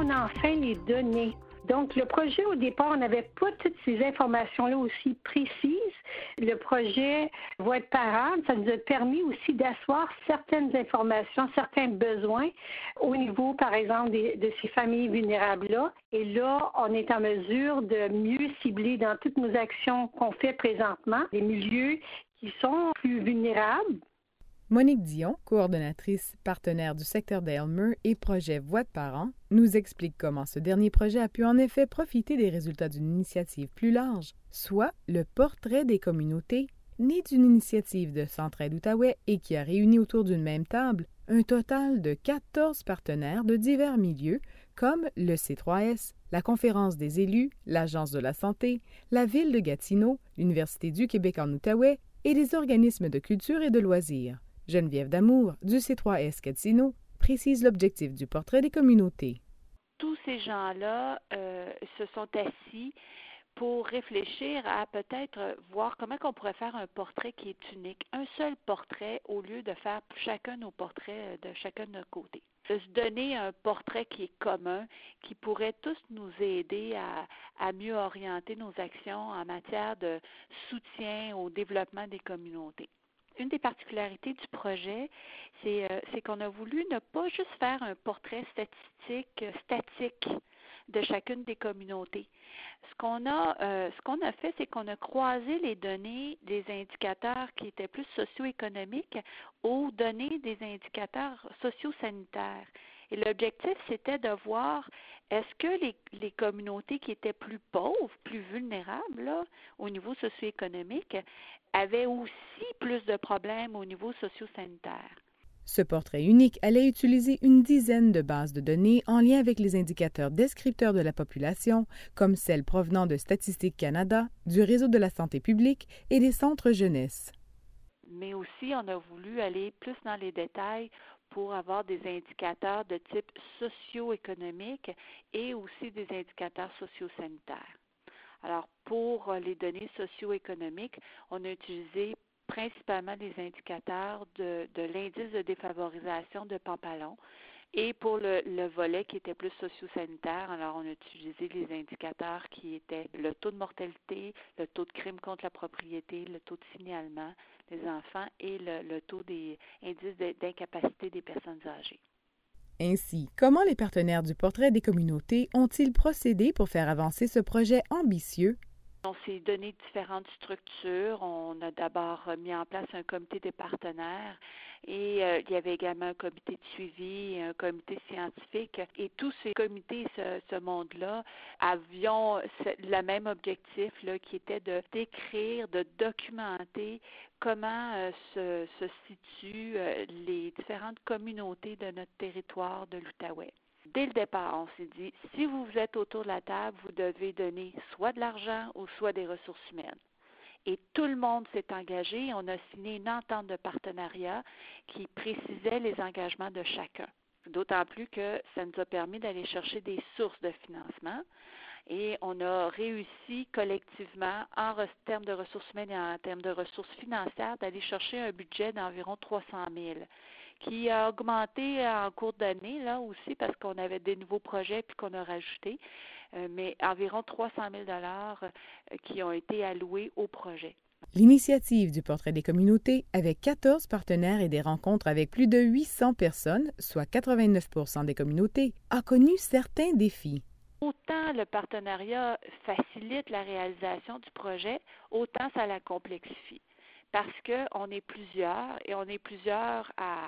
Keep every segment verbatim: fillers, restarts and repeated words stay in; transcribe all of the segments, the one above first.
on a enfin les données. Donc, le projet, au départ, on n'avait pas toutes ces informations-là aussi précises. Le projet Voix de parents, ça nous a permis aussi d'asseoir certaines informations, certains besoins au niveau, par exemple, des, de ces familles vulnérables-là. Et là, on est en mesure de mieux cibler dans toutes nos actions qu'on fait présentement les milieux qui sont plus vulnérables. Monique Dion, coordonnatrice partenaire du secteur d'Aylmer et projet Voix de parents, nous explique comment ce dernier projet a pu en effet profiter des résultats d'une initiative plus large, soit le portrait des communautés, né d'une initiative de Centraide Outaouais et qui a réuni autour d'une même table un total de quatorze partenaires de divers milieux comme le C trois S, la Conférence des élus, l'Agence de la santé, la Ville de Gatineau, l'Université du Québec en Outaouais et des organismes de culture et de loisirs. Geneviève Damour, du C trois S Gatineau, précise l'objectif du portrait des communautés. Tous ces gens-là euh, se sont assis pour réfléchir à peut-être voir comment on pourrait faire un portrait qui est unique, un seul portrait au lieu de faire chacun nos portraits de chacun de notre côté. De se donner un portrait qui est commun, qui pourrait tous nous aider à, à mieux orienter nos actions en matière de soutien au développement des communautés. Une des particularités du projet, c'est, euh, c'est qu'on a voulu ne pas juste faire un portrait statistique, euh, statique de chacune des communautés. Ce qu'on a, euh, ce qu'on a fait, c'est qu'on a croisé les données des indicateurs qui étaient plus socio-économiques aux données des indicateurs socio-sanitaires. Et l'objectif, c'était de voir est-ce que les, les communautés qui étaient plus pauvres, plus vulnérables là, au niveau socio-économique, avaient aussi plus de problèmes au niveau socio-sanitaire. Ce portrait unique allait utiliser une dizaine de bases de données en lien avec les indicateurs descripteurs de la population, comme celles provenant de Statistique Canada, du Réseau de la santé publique et des centres jeunesse. Mais aussi, on a voulu aller plus dans les détails pour avoir des indicateurs de type socio-économique et aussi des indicateurs socio-sanitaires. Alors, pour les données socio-économiques, on a utilisé principalement les indicateurs de, de l'indice de défavorisation de Pampalon. Et pour le, le volet qui était plus socio-sanitaire, alors on a utilisé les indicateurs qui étaient le taux de mortalité, le taux de crime contre la propriété, le taux de signalement des enfants et le, le taux des indices de, d'incapacité des personnes âgées. Ainsi, comment les partenaires du portrait des communautés ont-ils procédé pour faire avancer ce projet ambitieux? On s'est donné différentes structures. On a d'abord mis en place un comité des partenaires et euh, il y avait également un comité de suivi, un comité scientifique. Et tous ces comités, ce, ce monde-là, avions le même objectif là, qui était de décrire, de documenter comment euh, se, se situent euh, les différentes communautés de notre territoire de l'Outaouais. Dès le départ, on s'est dit, si vous êtes autour de la table, vous devez donner soit de l'argent ou soit des ressources humaines. Et tout le monde s'est engagé. On a signé une entente de partenariat qui précisait les engagements de chacun. D'autant plus que ça nous a permis d'aller chercher des sources de financement. Et on a réussi collectivement, en termes de ressources humaines et en termes de ressources financières, d'aller chercher un budget d'environ trois cent mille, qui a augmenté en cours d'année là aussi parce qu'on avait des nouveaux projets puis qu'on a rajouté, euh, mais environ trois cent mille dollars euh, qui ont été alloués au projet. L'initiative du portrait des communautés, avec quatorze partenaires et des rencontres avec plus de huit cents personnes, soit quatre-vingt-neuf pour cent des communautés, a connu certains défis. Autant le partenariat facilite la réalisation du projet, autant ça la complexifie. Parce qu'on est plusieurs et on est plusieurs à,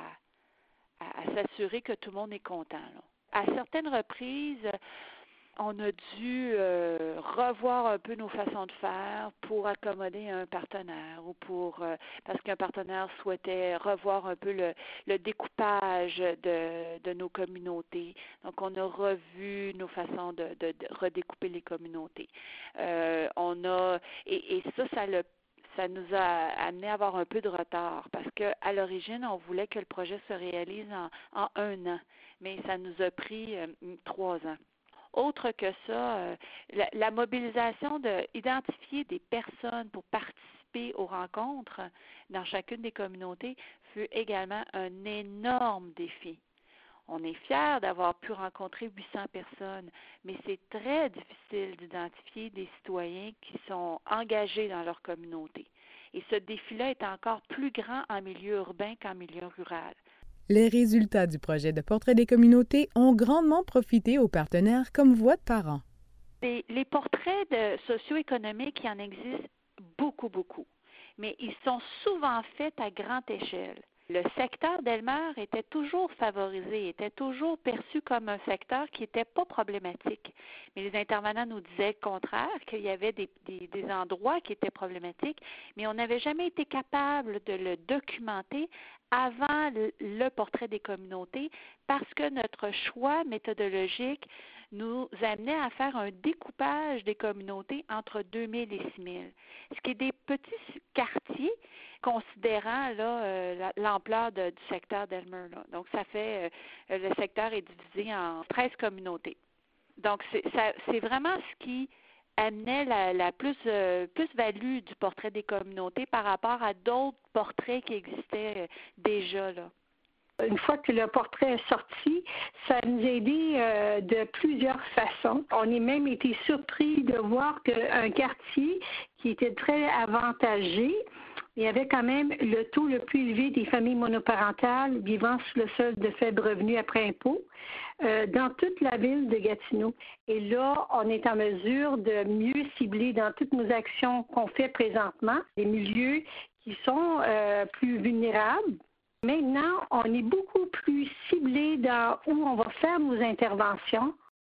à, à s'assurer que tout le monde est content. Là. À certaines reprises, on a dû euh, revoir un peu nos façons de faire pour accommoder un partenaire ou pour euh, parce qu'un partenaire souhaitait revoir un peu le, le découpage de, de nos communautés. Donc, on a revu nos façons de, de, de redécouper les communautés. Euh, on a et, et ça, ça le ça nous a amené à avoir un peu de retard parce qu'à l'origine, on voulait que le projet se réalise en, en un an, mais ça nous a pris euh, trois ans. Autre que ça, euh, la, la mobilisation d'identifier des personnes pour participer aux rencontres dans chacune des communautés fut également un énorme défi. On est fiers d'avoir pu rencontrer huit cents personnes, mais c'est très difficile d'identifier des citoyens qui sont engagés dans leur communauté. Et ce défi-là est encore plus grand en milieu urbain qu'en milieu rural. Les résultats du projet de portrait des communautés ont grandement profité aux partenaires comme Voix de parents. Les, les portraits de socio-économiques, il y en existe beaucoup, beaucoup, mais ils sont souvent faits à grande échelle. Le secteur d'Elmer était toujours favorisé, était toujours perçu comme un secteur qui n'était pas problématique. Mais les intervenants nous disaient le contraire, qu'il y avait des, des, des endroits qui étaient problématiques, mais on n'avait jamais été capable de le documenter avant le, le portrait des communautés parce que notre choix méthodologique nous amenait à faire un découpage des communautés entre deux mille et six mille, ce qui est des petits quartiers considérant là, euh, l'ampleur de, du secteur d'Elmer. Là. Donc, ça fait, euh, le secteur est divisé en treize communautés. Donc, c'est, ça, c'est vraiment ce qui amenait la, la plus, euh, plus-value du portrait des communautés par rapport à d'autres portraits qui existaient euh, déjà, là. Une fois que le portrait est sorti, ça nous a aidé euh, de plusieurs façons. On a même été surpris de voir qu'un quartier qui était très avantagé, il y avait quand même le taux le plus élevé des familles monoparentales vivant sous le seuil de faible revenu après impôt euh, dans toute la ville de Gatineau. Et là, on est en mesure de mieux cibler dans toutes nos actions qu'on fait présentement les milieux qui sont euh, plus vulnérables. Maintenant, on est beaucoup plus ciblé dans où on va faire nos interventions.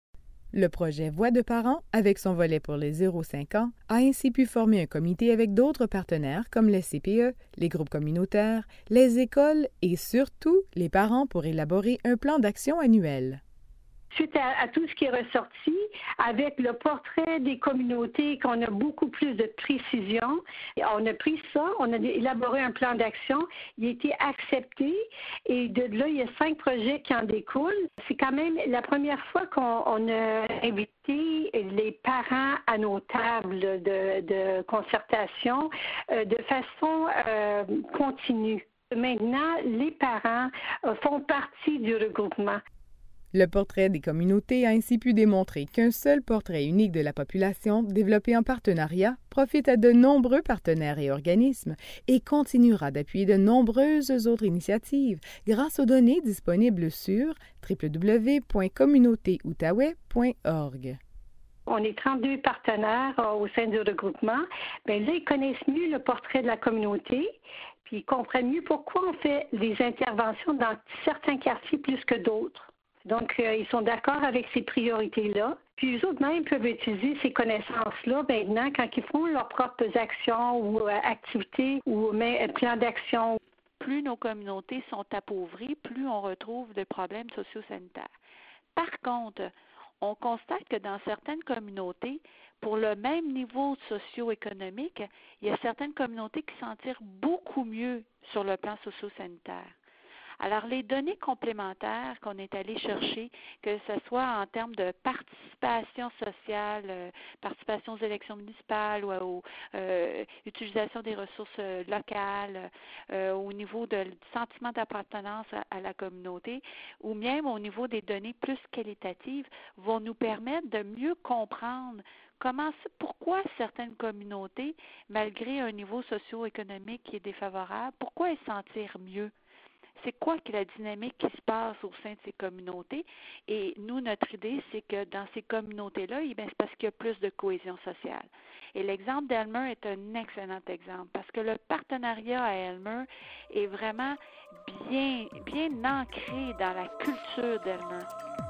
Le projet Voix de parents, avec son volet pour les zéro à cinq ans, a ainsi pu former un comité avec d'autres partenaires comme les C P E, les groupes communautaires, les écoles et surtout les parents pour élaborer un plan d'action annuel. Suite à, à tout ce qui est ressorti, avec le portrait des communautés, qu'on a beaucoup plus de précision, on a pris ça, on a élaboré un plan d'action, il a été accepté et de là, il y a cinq projets qui en découlent. C'est quand même la première fois qu'on on a invité les parents à nos tables de, de concertation euh, de façon euh, continue. Maintenant, les parents euh, font partie du regroupement. Le portrait des communautés a ainsi pu démontrer qu'un seul portrait unique de la population, développé en partenariat, profite à de nombreux partenaires et organismes et continuera d'appuyer de nombreuses autres initiatives grâce aux données disponibles sur w w w point communauté outaouais point org. On est trente-deux partenaires euh, au sein du regroupement. Bien là, ils connaissent mieux le portrait de la communauté, puis ils comprennent mieux pourquoi on fait des interventions dans certains quartiers plus que d'autres. Donc, euh, ils sont d'accord avec ces priorités-là. Puis, eux autres même peuvent utiliser ces connaissances-là maintenant quand ils font leurs propres actions ou euh, activités ou même plans d'action. Plus nos communautés sont appauvries, plus on retrouve de problèmes socio-sanitaires. Par contre, on constate que dans certaines communautés, pour le même niveau socio-économique, il y a certaines communautés qui s'en tirent beaucoup mieux sur le plan socio-sanitaire. Alors, les données complémentaires qu'on est allé chercher, que ce soit en termes de participation sociale, euh, participation aux élections municipales ou aux euh, utilisation des ressources euh, locales, euh, au niveau de, du sentiment d'appartenance à, à la communauté, ou même au niveau des données plus qualitatives, vont nous permettre de mieux comprendre comment, pourquoi certaines communautés, malgré un niveau socio-économique qui est défavorable, pourquoi elles s'en tirent mieux. C'est quoi que la dynamique qui se passe au sein de ces communautés? Et nous, notre idée, c'est que dans ces communautés-là, eh bien, c'est parce qu'il y a plus de cohésion sociale. Et l'exemple d'Elmer est un excellent exemple parce que le partenariat à Elmer est vraiment bien, bien ancré dans la culture d'Elmer.